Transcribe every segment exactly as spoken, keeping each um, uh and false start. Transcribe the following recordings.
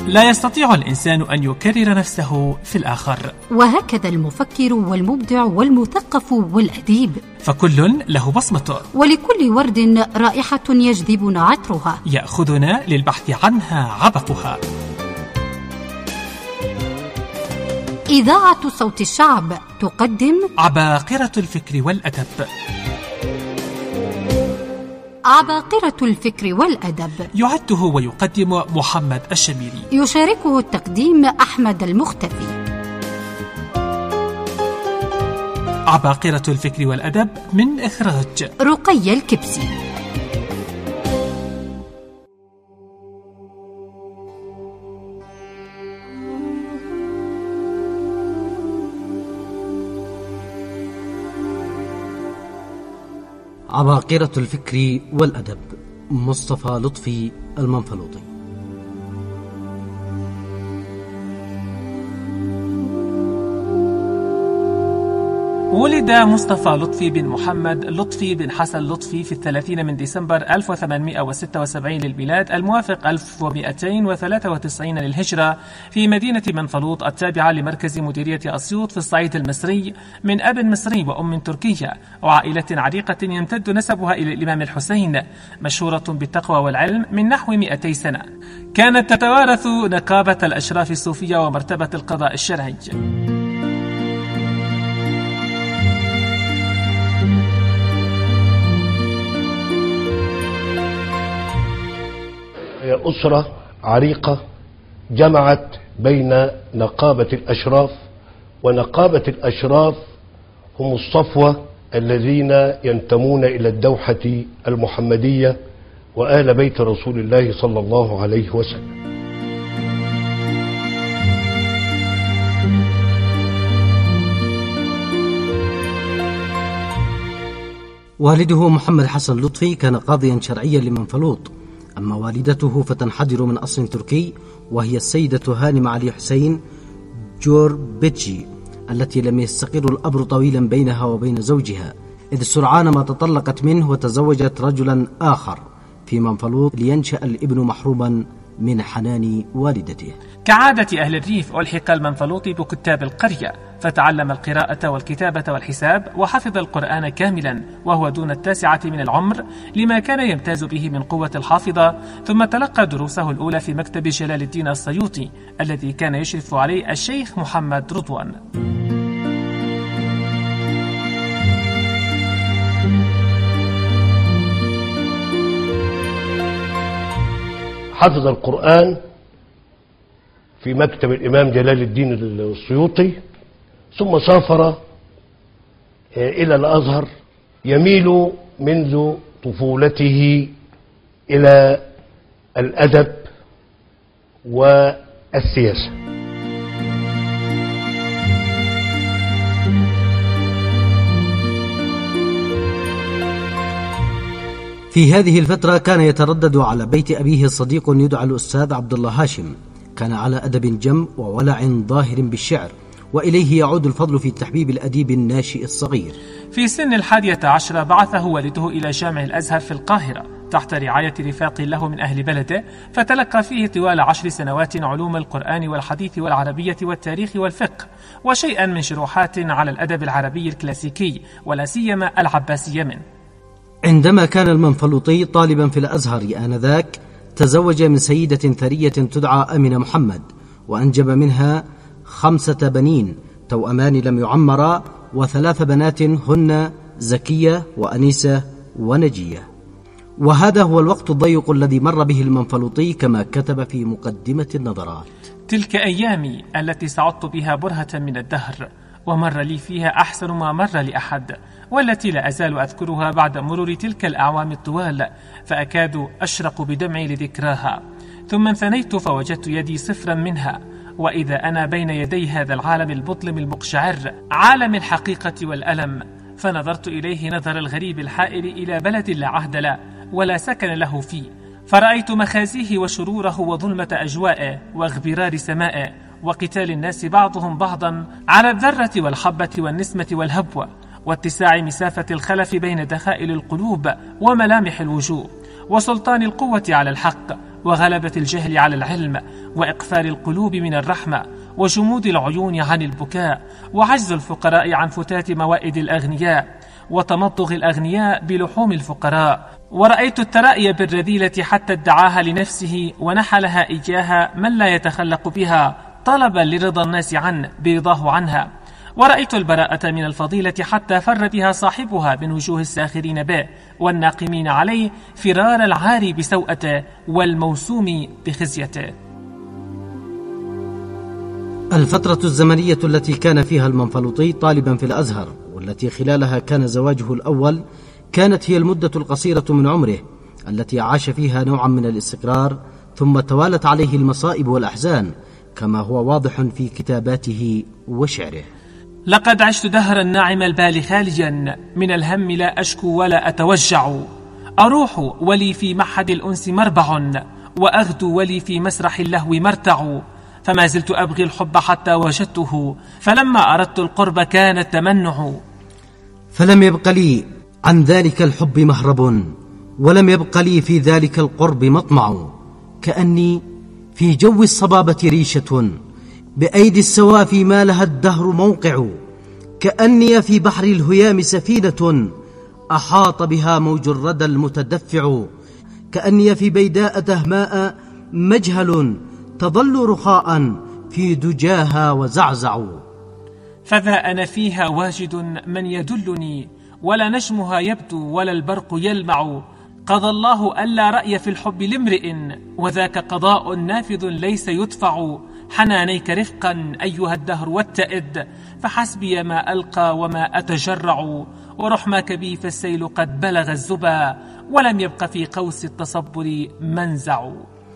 لا يستطيع الإنسان أن يكرر نفسه في الآخر. وهكذا المفكر والمبدع والمثقف والأديب، فكل له بصمته، ولكل ورد رائحة يجذبنا عطرها، يأخذنا للبحث عنها عبقها. إذاعة صوت الشعب تقدم عباقرة الفكر والأدب. عباقرة الفكر والأدب يعده ويقدم محمد الشميري، يشاركه التقديم أحمد المختفي. عباقرة الفكر والأدب من إخراج رقية الكبسي. عباقرة الفكر والأدب، مصطفى لطفي المنفلوطي. ولد مصطفى لطفي بن محمد لطفي بن حسن لطفي في الثلاثين من ديسمبر ألف وثمانمائة وستة وسبعين للميلاد الموافق ألف ومئتين وثلاثة وتسعين للهجرة في مدينة منفلوط التابعة لمركز مديرية أسيوط في الصعيد المصري، من أب مصري وأم تركية، وعائلة عريقة يمتد نسبها إلى الإمام الحسين، مشهورة بالتقوى والعلم من نحو مئتي سنة. كانت تتوارث نقابة الأشراف الصوفية ومرتبة القضاء الشرعي. هي أسرة عريقة جمعت بين نقابة الأشراف، ونقابة الأشراف هم الصفوة الذين ينتمون إلى الدوحة المحمدية وآل بيت رسول الله صلى الله عليه وسلم. والده محمد حسن لطفي كان قاضيا شرعيا لمنفلوط، أما والدته فتنحدر من أصل تركي، وهي السيدة هانم علي حسين جوربيتجي، التي لم يستقر الأمر طويلا بينها وبين زوجها، إذ سرعان ما تطلقت منه وتزوجت رجلا آخر في منفلوط لينشأ الابن محروما من حنان والدته. كعادة أهل الريف ألحق المنفلوطي بكتاب القرية، فتعلم القراءة والكتابة والحساب، وحفظ القرآن كاملا وهو دون التاسعة من العمر، لما كان يمتاز به من قوة الحافظة. ثم تلقى دروسه الأولى في مكتب جلال الدين السيوطي الذي كان يشرف عليه الشيخ محمد رضوان. حفظ القرآن في مكتب الإمام جلال الدين السيوطي، ثم سافر إلى الأزهر، يميل منذ طفولته إلى الأدب والسياسة. في هذه الفترة كان يتردد على بيت أبيه صديق يدعى الأستاذ عبد الله هاشم، كان على أدب جم وولع ظاهر بالشعر، وإليه يعود الفضل في تحبيب الأديب الناشئ الصغير. في سن الحادية عشرة بعثه والده إلى جامع الأزهر في القاهرة تحت رعاية رفاق له من أهل بلده، فتلقى فيه طوال عشر سنوات علوم القرآن والحديث والعربية والتاريخ والفقه، وشيئا من شروحات على الأدب العربي الكلاسيكي ولا سيما العباسي منه. عندما كان المنفلوطي طالبا في الأزهر آنذاك، تزوج من سيدة ثرية تدعى أمنة محمد، وأنجب منها خمسة بنين توأمان لم يعمرا، وثلاث بنات هن زكية وأنيسة ونجية. وهذا هو الوقت الضيق الذي مر به المنفلوطي كما كتب في مقدمة النظرات: تلك أيامي التي سعدت بها برهة من الدهر، ومر لي فيها أحسن ما مر لأحد، والتي لا أزال أذكرها بعد مرور تلك الأعوام الطوال، فأكاد أشرق بدمعي لذكراها. ثم انثنيت فوجدت يدي صفرا منها، وإذا أنا بين يدي هذا العالم البطلم المقشعر، عالم الحقيقة والألم، فنظرت إليه نظر الغريب الحائر إلى بلد لا عهد له ولا سكن له فيه، فرأيت مخازيه وشروره وظلمة أجوائه واغبرار سمائه، وقتال الناس بعضهم بعضا على الذرة والحبة والنسمة والهبوة، واتساع مسافة الخلف بين دخائل القلوب وملامح الوجوه، وسلطان القوة على الحق، وغلبة الجهل على العلم، وإقفال القلوب من الرحمة، وجمود العيون عن البكاء، وعجز الفقراء عن فتات موائد الأغنياء، وتمضغ الأغنياء بلحوم الفقراء. ورأيت الترائي بالرذيلة حتى ادعاها لنفسه ونحلها إياها من لا يتخلق بها طلبا لرضا الناس عنه برضاه عنها. ورأيت البراءة من الفضيلة حتى فر بها صاحبها من وجوه الساخرين به والناقمين عليه فرار العاري بسوءته والموسوم بخزيته. الفترة الزمنية التي كان فيها المنفلوطي طالبا في الأزهر، والتي خلالها كان زواجه الأول، كانت هي المدة القصيرة من عمره التي عاش فيها نوعا من الاستقرار، ثم توالت عليه المصائب والأحزان كما هو واضح في كتاباته وشعره. لقد عشت دهرا ناعم البال خاليا، من الهم لا أشكو ولا أتوجع، أروح ولي في معهد الأنس مربع، وأغدو ولي في مسرح اللهو مرتع، فما زلت أبغي الحب حتى وجدته، فلما أردت القرب كان التمنع. فلم يبق لي عن ذلك الحب مهرب، ولم يبق لي في ذلك القرب مطمع، كأني في جو الصبابة ريشة، بأيدي السوافي ما لها الدهر موقع، كأني في بحر الهيام سفينة أحاط بها موج الردى المتدفع، كأني في بيداء دهماء مجهل تظل رخاء في دجاها وزعزع. فذا أنا فيها واجد من يدلني، ولا نجمها يبدو ولا البرق يلمع، قضى الله ألا رأي في الحب لامرئ، وذاك قضاء نافذ ليس يدفع، حنانيك رفقا أيها الدهر واتئد، فحسبي ما ألقى وما أتجرع، ورحمك بي فالسيل قد بلغ الزبا، ولم يبق في قوس التصبر منزع.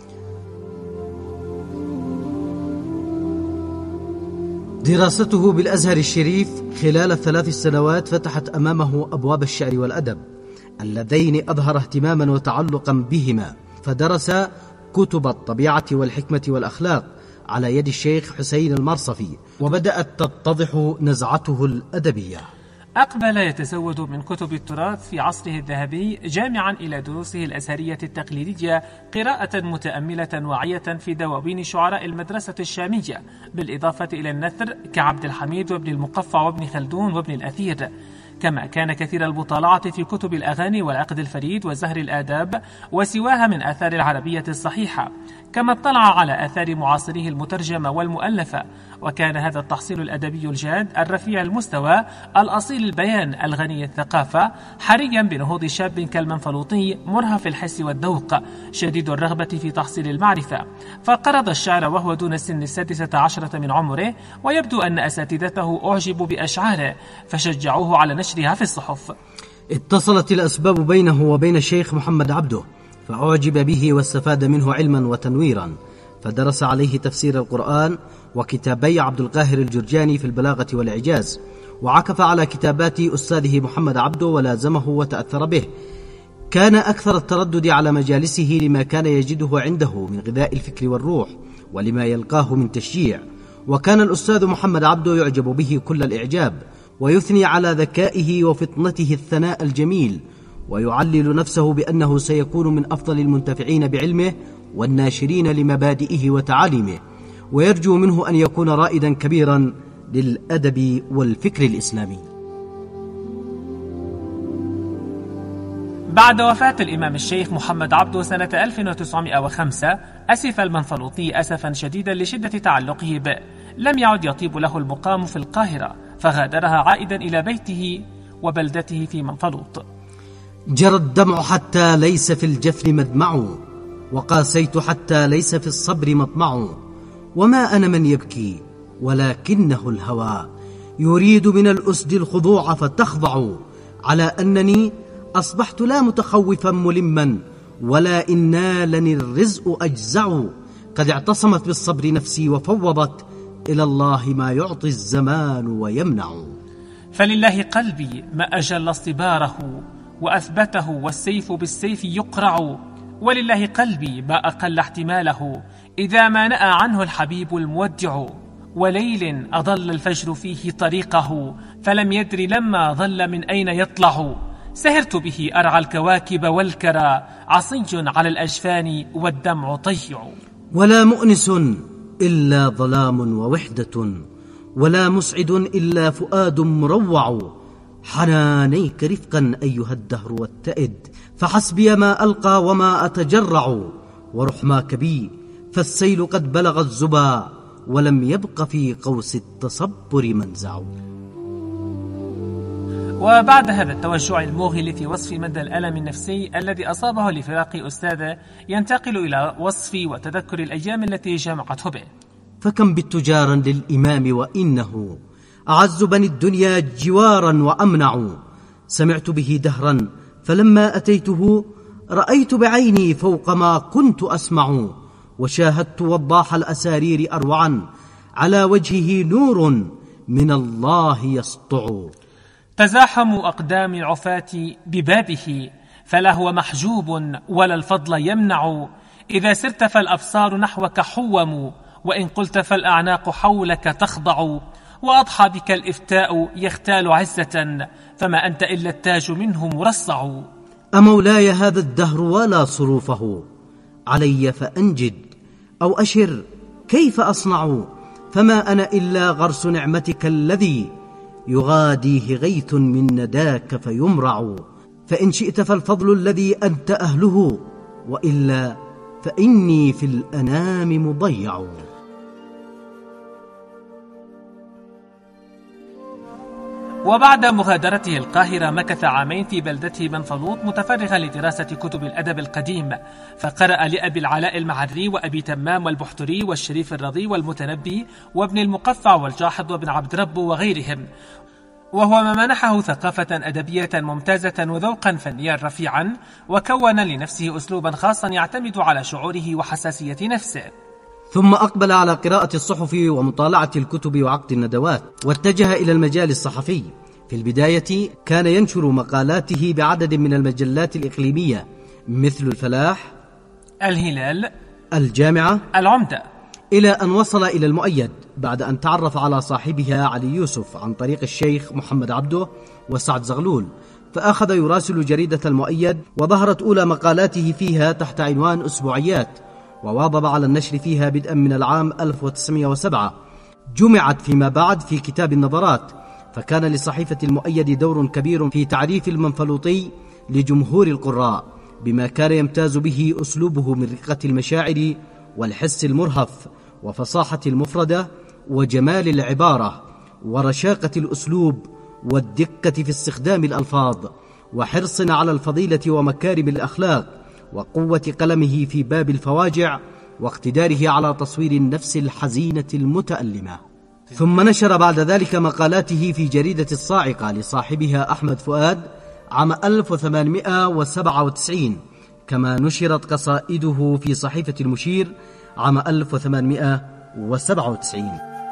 دراسته بالأزهر الشريف خلال الثلاث سنوات فتحت أمامه أبواب الشعر والأدب اللذين أظهر اهتماما وتعلقا بهما، فدرس كتب الطبيعة والحكمة والأخلاق على يد الشيخ حسين المرصفي، وبدأت تتضح نزعته الأدبية. أقبل يتزود من كتب التراث في عصره الذهبي، جامعا إلى دروسه الأزهرية التقليدية قراءة متأملة واعية في دواوين شعراء المدرسة الشامية، بالإضافة إلى النثر كعبد الحميد وابن المقفع وابن خلدون وابن الأثير، كما كان كثير المطالعة في كتب الأغاني والعقد الفريد وزهر الآداب وسواها من آثار العربية الصحيحة، كما اطلع على آثار معاصريه المترجمة والمؤلفة. وكان هذا التحصيل الأدبي الجاد الرفيع المستوى الأصيل البيان الغني الثقافة حريا بنهوض شاب كالمنفلوطي مرهف الحس والذوق شديد الرغبة في تحصيل المعرفة، فقرض الشعر وهو دون سن السادسة عشرة من عمره، ويبدو أن أساتذته أعجبوا بأشعاره فشجعوه على نشرها في الصحف. اتصلت الأسباب بينه وبين الشيخ محمد عبده، فأعجب به واستفاد منه علما وتنويرا، فدرس عليه تفسير القرآن وكتابي عبد القاهر الجرجاني في البلاغة والإعجاز، وعكف على كتابات أستاذه محمد عبده ولازمه وتأثر به. كان أكثر التردد على مجالسه لما كان يجده عنده من غذاء الفكر والروح ولما يلقاه من تشجيع، وكان الأستاذ محمد عبده يعجب به كل الإعجاب، ويثني على ذكائه وفطنته الثناء الجميل، ويعلل نفسه بأنه سيكون من أفضل المنتفعين بعلمه والناشرين لمبادئه وتعاليمه، ويرجو منه أن يكون رائدا كبيرا للأدب والفكر الإسلامي. بعد وفاة الإمام الشيخ محمد عبده سنة ألف وتسعمائة وخمسة، أسف المنفلوطي أسفا شديدا لشدة تعلقه به، لم يعد يطيب له المقام في القاهرة، فغادرها عائدا إلى بيته وبلدته في منفلوط. جرى الدمع حتى ليس في الجفن مدمع، وقاسيت حتى ليس في الصبر مطمع، وما أنا من يبكي ولكنه الهوى يريد من الأسد الخضوع فتخضع، على أنني أصبحت لا متخوفا ملما، ولا إن نالني الرزق أجزع، قد اعتصمت بالصبر نفسي وفوضت إلى الله ما يعطي الزمان ويمنع. فلله قلبي ما أجل اصطباره وأثبته، والسيف بالسيف يقرع، ولله قلبي ما أقل احتماله إذا ما نأى عنه الحبيب المودع، وليل أضل الفجر فيه طريقه، فلم يدر لما ظل من أين يطلع، سهرت به أرعى الكواكب والكرى، عصي على الأجفان والدمع طيع. ولا مؤنس إلا ظلام ووحدة، ولا مسعد إلا فؤاد مروع. حنانيك رفقا أيها الدهر واتئد، فحسبي ما ألقى وما أتجرع. ورحماك بي فالسيل قد بلغ الزبا، ولم يبق في قوس التصبر منزع. وبعد هذا التوجع الموغل في وصف مدى الألم النفسي الذي أصابه لفراق أستاذه، ينتقل إلى وصف وتذكر الأيام التي جمعته به. فكم بالتجارا للإمام وإنه أعز بني الدنيا جوارا وأمنع. سمعت به دهرا فلما أتيته رأيت بعيني فوق ما كنت أسمع. وشاهدت وضاح الأسارير أروعا، على وجهه نور من الله يسطع. تزاحم أقدام العفاة ببابه، فلا هو محجوب ولا الفضل يمنع. إذا سرت فالأبصار نحوك حوم، وإن قلت فالأعناق حولك تخضع. وأضحى بك الإفتاء يختال عزة، فما أنت إلا التاج منه مرصع. أمولاي هذا الدهر ولا صروفه، علي فأنجد أو أشر كيف أصنع. فما أنا إلا غرس نعمتك الذي يغاديه غيث من نداك فيمرع. فإن شئت فالفضل الذي أنت أهله، وإلا فإني في الأنام مضيع. وبعد مغادرته القاهرة مكث عامين في بلدته منفلوط متفرغا لدراسة كتب الأدب القديم، فقرأ لأبي العلاء المعري وأبي تمام والبحتري والشريف الرضي والمتنبي وابن المقفع والجاحظ وابن عبد رب وغيرهم، وهو ما منحه ثقافة أدبية ممتازة وذوقا فنيا رفيعا، وكون لنفسه أسلوبا خاصا يعتمد على شعوره وحساسية نفسه. ثم أقبل على قراءة الصحف ومطالعة الكتب وعقد الندوات، واتجه إلى المجال الصحفي. في البداية كان ينشر مقالاته بعدد من المجلات الإقليمية مثل الفلاح، الهلال، الجامعة، العمدة، إلى أن وصل إلى المؤيد بعد أن تعرف على صاحبها علي يوسف عن طريق الشيخ محمد عبده وسعد زغلول، فأخذ يراسل جريدة المؤيد، وظهرت أولى مقالاته فيها تحت عنوان أسبوعيات، وواظب على النشر فيها بدءا من العام ألف وتسعمائة وسبعة. جمعت فيما بعد في كتاب النظرات، فكان لصحيفة المؤيد دور كبير في تعريف المنفلوطي لجمهور القراء، بما كان يمتاز به أسلوبه من رقة المشاعر والحس المرهف وفصاحة المفردة وجمال العبارة ورشاقة الأسلوب والدقة في استخدام الألفاظ، وحرص على الفضيلة ومكارم الأخلاق، وقوة قلمه في باب الفواجع، واقتداره على تصوير النفس الحزينة المتألمة. ثم نشر بعد ذلك مقالاته في جريدة الصاعقة لصاحبها أحمد فؤاد عام ألف وثمانمائة وسبعة وتسعين، كما نشرت قصائده في صحيفة المشير عام ألف وثمانمائة وسبعة وتسعين.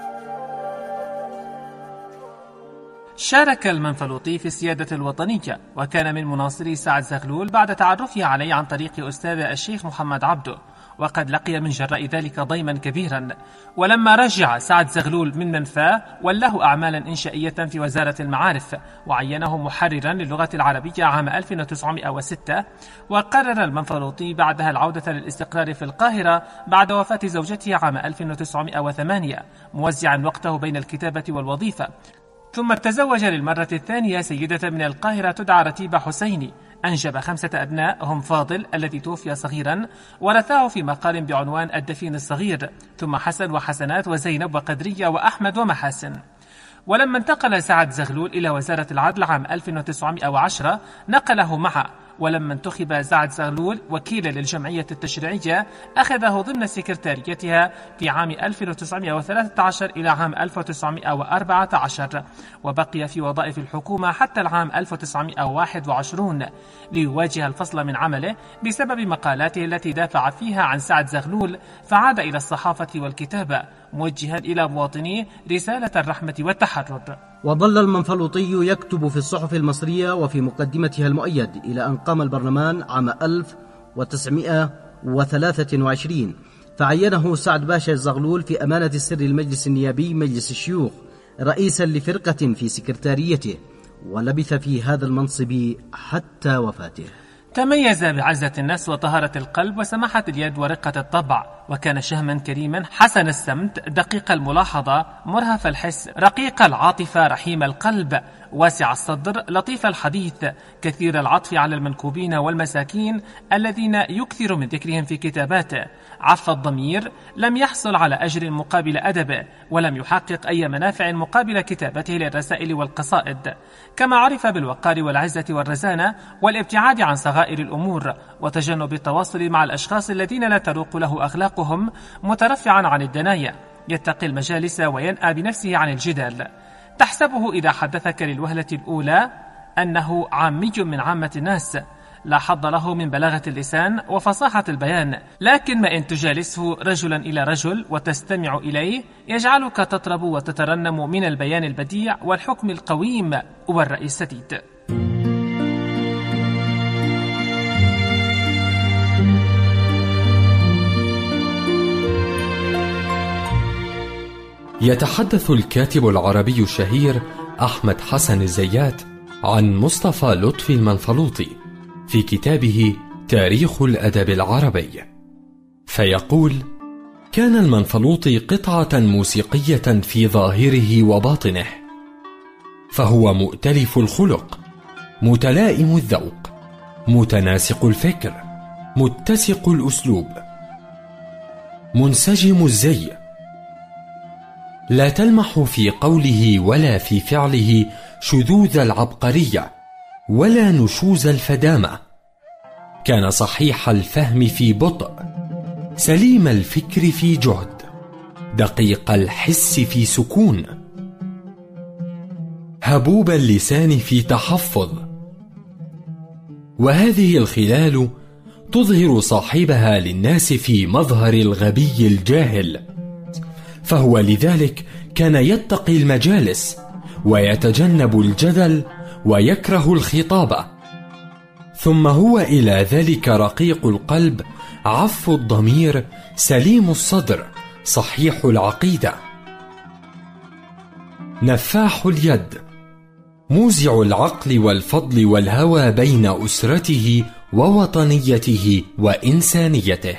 شارك المنفلوطي في السيادة الوطنية، وكان من مناصري سعد زغلول بعد تعرفه عليه عن طريق أستاذ الشيخ محمد عبده، وقد لقي من جراء ذلك ضيما كبيرا. ولما رجع سعد زغلول من منفاه وله أعمالا إنشائية في وزارة المعارف، وعينه محررا للغة العربية عام ألف وتسعمائة وستة. وقرر المنفلوطي بعدها العودة للاستقرار في القاهرة بعد وفاة زوجته عام ألف وتسعمائة وثمانية، موزعا وقته بين الكتابة والوظيفة. ثم تزوج للمرة الثانية سيدة من القاهرة تدعى رتيبة حسيني، أنجب خمسة أبناء هم فاضل الذي توفي صغيرا ورثاه في مقال بعنوان الدفين الصغير، ثم حسن وحسنات وزينب وقدرية وأحمد ومحاسن. ولما انتقل سعد زغلول إلى وزارة العدل عام ألف وتسعمائة وعشرة نقله معه، ولما انتخب سعد زغلول وكيلا للجمعية التشريعية أخذه ضمن سكرتاريتها في عام ألف وتسعمائة وثلاثة عشر إلى عام ألف وتسعمائة وأربعة عشر، وبقي في وظائف الحكومة حتى العام ألف وتسعمائة وواحد وعشرين ليواجه الفصل من عمله بسبب مقالاته التي دافع فيها عن سعد زغلول، فعاد إلى الصحافة والكتابة موجها إلى مواطنيه رسالة الرحمة والتحرر. وظل المنفلوطي يكتب في الصحف المصرية وفي مقدمتها المؤيد إلى أن قام البرلمان عام ألف وتسعمائة وثلاثة وعشرين، فعينه سعد باشا الزغلول في أمانة سر المجلس النيابي مجلس الشيوخ رئيسا لفرقة في سكرتاريته، ولبث في هذا المنصب حتى وفاته. تميز بعزة النفس وطهارة القلب وسماحة اليد ورقة الطبع، وكان شهما كريما حسن السمت دقيق الملاحظة مرهف الحس رقيق العاطفة رحيم القلب واسع الصدر لطيف الحديث كثير العطف على المنكوبين والمساكين الذين يكثر من ذكرهم في كتاباته. عف الضمير، لم يحصل على أجر مقابل أدبه ولم يحقق أي منافع مقابل كتابته للرسائل والقصائد. كما عرف بالوقار والعزة والرزانة والابتعاد عن صغائر الأمور وتجنب التواصل مع الأشخاص الذين لا تروق له أخلاقهم، مترفعا عن الدنايا يتقي المجالس وينأى بنفسه عن الجدال. تحسبه إذا حدثك للوهلة الأولى أنه عامي من عامة الناس، لا حظ له من بلاغة اللسان وفصاحة البيان، لكن ما إن تجالسه رجلا إلى رجل وتستمع إليه يجعلك تطرب وتترنم من البيان البديع والحكم القويم والرأي السديد. يتحدث الكاتب العربي الشهير أحمد حسن الزيات عن مصطفى لطفي المنفلوطي في كتابه تاريخ الأدب العربي، فيقول: كان المنفلوطي قطعة موسيقية في ظاهره وباطنه، فهو مؤتلف الخلق، متلائم الذوق، متناسق الفكر، متسق الأسلوب، منسجم الزي، لا تلمح في قوله ولا في فعله شذوذ العبقرية ولا نشوز الفدامة. كان صحيح الفهم في بطء، سليم الفكر في جهد، دقيق الحس في سكون، هبوب اللسان في تحفظ. وهذه الخلال تظهر صاحبها للناس في مظهر الغبي الجاهل، فهو لذلك كان يتقي المجالس ويتجنب الجدل ويكره الخطابة. ثم هو إلى ذلك رقيق القلب، عف الضمير، سليم الصدر، صحيح العقيدة، نفاح اليد، موزع العقل والفضل والهوى بين أسرته ووطنيته وإنسانيته.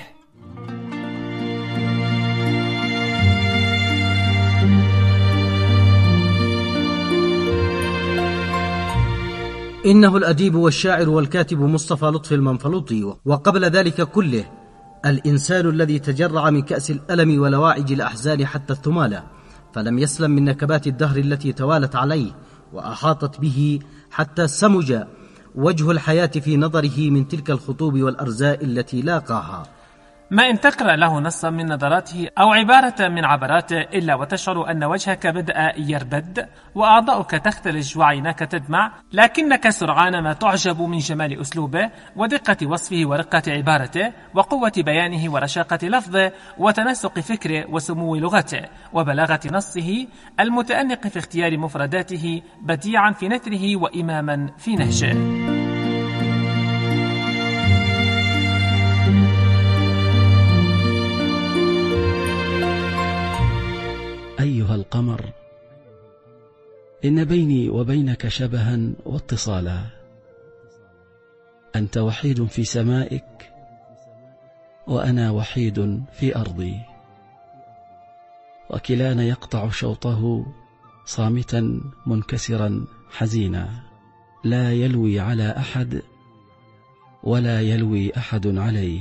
إنه الأديب والشاعر والكاتب مصطفى لطفي المنفلوطي، وقبل ذلك كله الإنسان الذي تجرع من كأس الألم ولواعج الأحزان حتى الثمالة، فلم يسلم من نكبات الدهر التي توالت عليه وأحاطت به حتى سمج وجه الحياة في نظره من تلك الخطوب والأرزاء التي لاقاها. ما إن تقرأ له نصا من نظراته أو عبارة من عبراته إلا وتشعر أن وجهك بدأ يربد وأعضاؤك تختلج وعيناك تدمع، لكنك سرعان ما تعجب من جمال أسلوبه ودقة وصفه ورقة عبارته وقوة بيانه ورشاقة لفظه وتناسق فكره وسمو لغته وبلاغة نصه، المتأنق في اختيار مفرداته، بديعا في نثره وإماما في نهجه. أيها القمر، إن بيني وبينك شبها واتصالا، أنت وحيد في سمائك وأنا وحيد في أرضي، وكلانا يقطع شوطه صامتا منكسرا حزينا، لا يلوي على أحد ولا يلوي أحد عليه.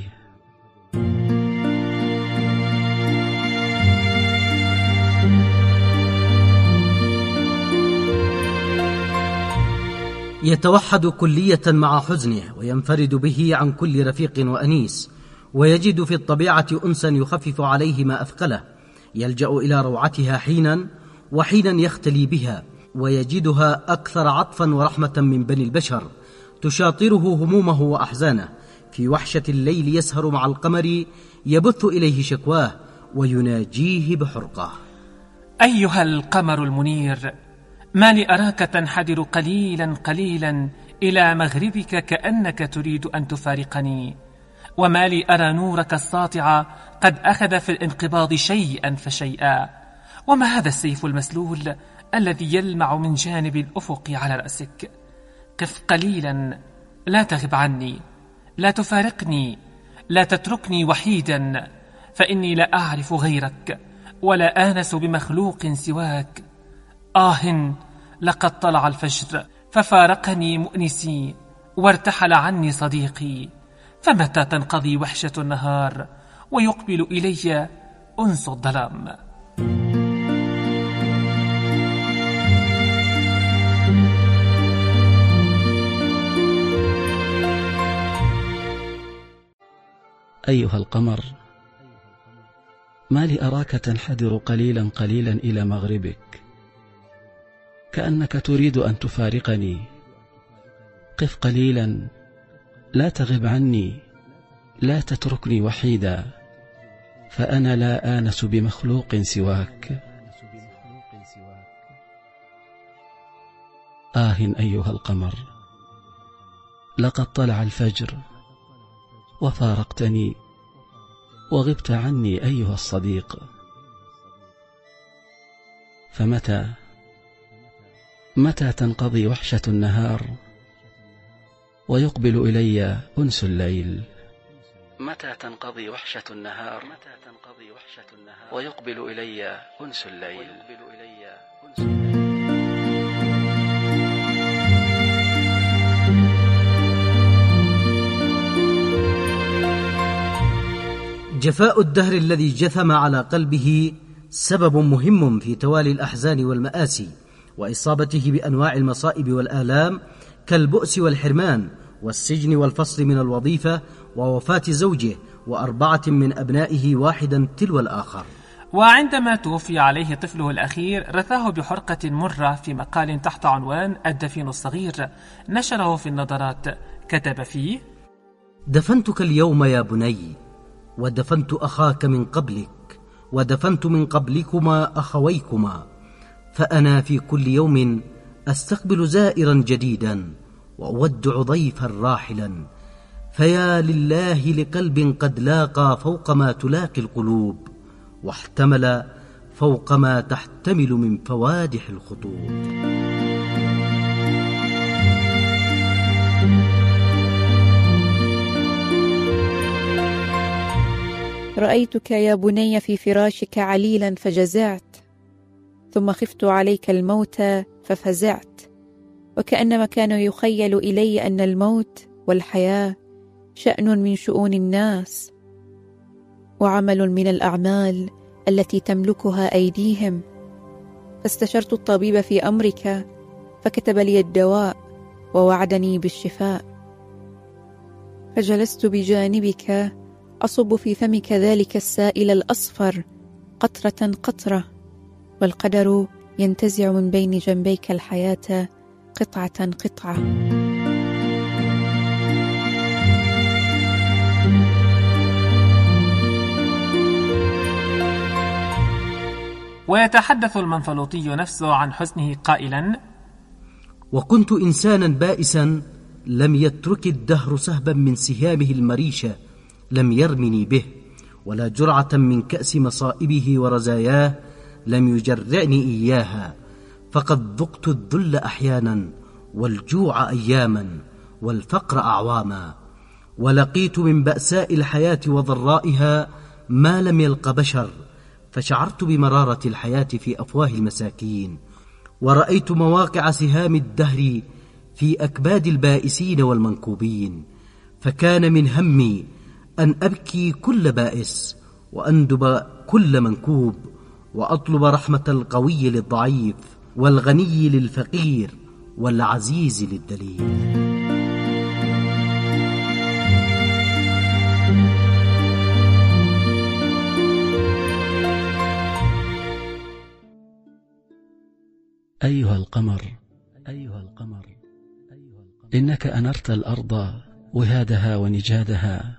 يتوحد كلية مع حزنه وينفرد به عن كل رفيق وأنيس، ويجد في الطبيعة أنسا يخفف عليه ما أثقله، يلجأ إلى روعتها حينا وحينا يختلي بها، ويجدها أكثر عطفا ورحمة من بني البشر، تشاطره همومه وأحزانه، في وحشة الليل يسهر مع القمر يبث إليه شكواه ويناجيه بحرقه. أيها القمر المنير، ما لي أراك تنحدر قليلا قليلا إلى مغربك كأنك تريد أن تفارقني، وما لي أرى نورك الساطع قد أخذ في الانقباض شيئا فشيئا، وما هذا السيف المسلول الذي يلمع من جانب الأفق على رأسك. قف قليلا، لا تغب عني، لا تفارقني، لا تتركني وحيدا، فإني لا أعرف غيرك ولا آنس بمخلوق سواك. آه، لقد طلع الفجر ففارقني مؤنسي وارتحل عني صديقي، فمتى تنقضي وحشة النهار ويقبل إلي أنس الظلام؟ أيها القمر، ما لي أراك تنحدر قليلا قليلا إلى مغربك، كأنك تريد أن تفارقني. قف قليلا، لا تغب عني، لا تتركني وحيدا، فأنا لا آنس بمخلوق سواك. آه أيها القمر، لقد طلع الفجر وفارقتني وغبت عني أيها الصديق، فمتى متى تنقضي وحشة النهار ويقبل إلي أنس الليل؟ متى تنقضي وحشة النهار متى تنقضي وحشة النهار ويقبل إلي أنس الليل؟ جفاء الدهر الذي جثم على قلبه سبب مهم في توالي الأحزان والمآسي وإصابته بأنواع المصائب والآلام كالبؤس والحرمان والسجن والفصل من الوظيفة ووفاة زوجه وأربعة من أبنائه واحدا تلو الآخر. وعندما توفي عليه طفله الأخير رثاه بحرقة مرة في مقال تحت عنوان الدفين الصغير نشره في النظرات. كتب فيه: دفنتك اليوم يا بني، ودفنت أخاك من قبلك، ودفنت من قبلكما أخويكما، فأنا في كل يوم أستقبل زائرا جديدا وأودع ضيفا راحلا، فيا لله لقلب قد لاقى فوق ما تلاقي القلوب، واحتمل فوق ما تحتمل من فوادح الخطوب. رأيتك يا بني في فراشك عليلا فجزعت، ثم خفت عليك الموت ففزعت، وكأنما كان يخيل إلي أن الموت والحياة شأن من شؤون الناس وعمل من الأعمال التي تملكها أيديهم، فاستشرت الطبيب في أمرك فكتب لي الدواء ووعدني بالشفاء، فجلست بجانبك أصب في فمك ذلك السائل الأصفر قطرة قطرة، والقدر ينتزع من بين جنبيك الحياة قطعة قطعة. ويتحدث المنفلوطي نفسه عن حزنه قائلا: وكنت إنسانا بائسا لم يترك الدهر سهبا من سهامه المريشة لم يرمني به، ولا جرعة من كأس مصائبه ورزاياه لم يجرعني إياها، فقد ذقت الذل أحيانا والجوع أياما والفقر أعواما، ولقيت من بأساء الحياة وضرائها ما لم يلق بشر، فشعرت بمرارة الحياة في أفواه المساكين، ورأيت مواقع سهام الدهر في أكباد البائسين والمنكوبين، فكان من همي أن أبكي كل بائس وأندب كل منكوب، وأطلب رحمة القوي للضعيف والغني للفقير والعزيز للدليل. أيها القمر، أيها القمر، إنك أنرت الأرض وهادها ونجادها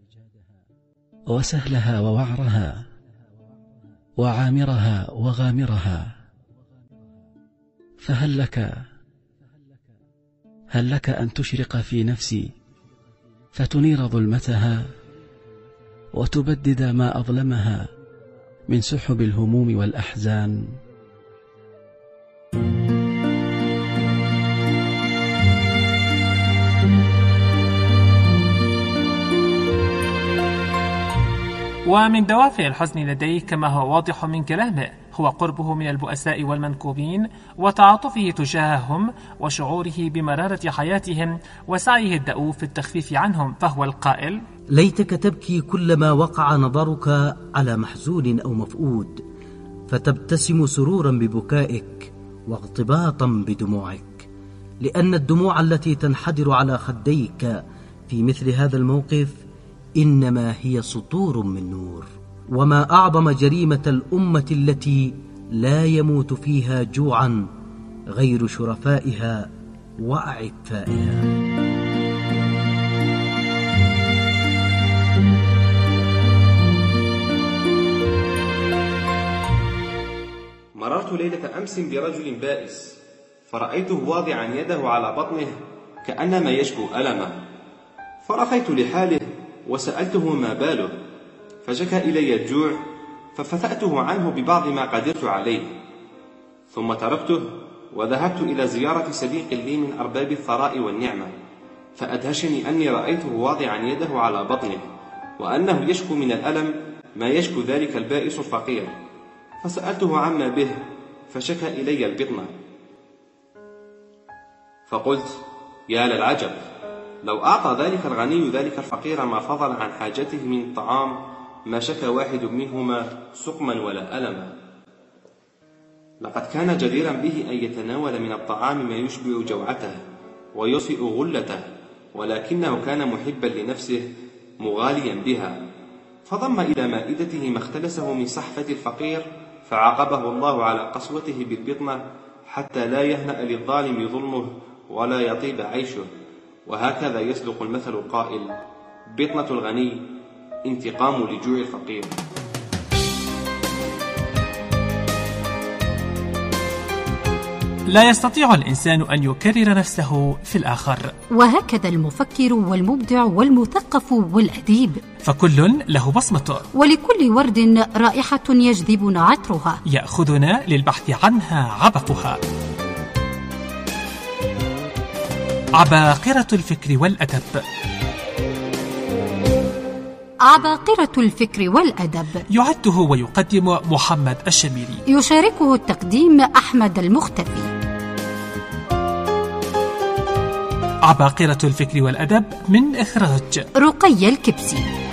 وسهلها ووعرها وعامرها وغامرها، فهل لك هل لك أن تشرق في نفسي فتنير ظلمتها وتبدد ما أظلمها من سحب الهموم والأحزان؟ ومن دوافع الحزن لديه كما هو واضح من كلامه هو قربه من البؤساء والمنكوبين وتعاطفه تجاههم وشعوره بمرارة حياتهم وسعيه الدؤوب في التخفيف عنهم، فهو القائل: ليتك تبكي كلما وقع نظرك على محزون أو مفقود، فتبتسم سرورا ببكائك واغتباطا بدموعك، لأن الدموع التي تنحدر على خديك في مثل هذا الموقف إنما هي سطور من نور. وما أعظم جريمة الأمة التي لا يموت فيها جوعا غير شرفائها وأعفائها. مررت ليلة أمس برجل بائس، فرأيته واضعا يده على بطنه كأنما يشكو ألمه، فرخيت لحاله وسألته ما باله، فشكى إلي الجوع ففتأته عنه ببعض ما قدرت عليه، ثم تركته وذهبت إلى زيارة صديق لي من أرباب الثراء والنعمة، فأدهشني أني رأيته واضعا يده على بطنه وأنه يشكو من الألم ما يشكو ذلك البائس الفقير، فسألته عما به فشكى إلي البطنة، فقلت: يا للعجب، لو أعطى ذلك الغني ذلك الفقير ما فضل عن حاجته من الطعام ما شكى واحد منهما سقما ولا ألما. لقد كان جديرا به أن يتناول من الطعام ما يشبع جوعته ويصفئ غلته، ولكنه كان محبا لنفسه مغاليا بها، فضم إلى مائدته ما اختلسه من صحفة الفقير، فعاقبه الله على قسوته بالبطنة حتى لا يهنأ للظالم ظلمه ولا يطيب عيشه. وهكذا يصدق المثل القائل: بطنة الغني انتقام لجوع الفقير. لا يستطيع الإنسان أن يكرر نفسه في الآخر، وهكذا المفكر والمبدع والمثقف والأديب، فكل له بصمته، ولكل ورد رائحة يجذبنا عطرها، يأخذنا للبحث عنها عبقها. عباقرة الفكر والأدب. عباقرة الفكر والأدب يعده ويقدم محمد الشميري، يشاركه التقديم أحمد المختفي. عباقرة الفكر والأدب من إخراج رقية الكبسي.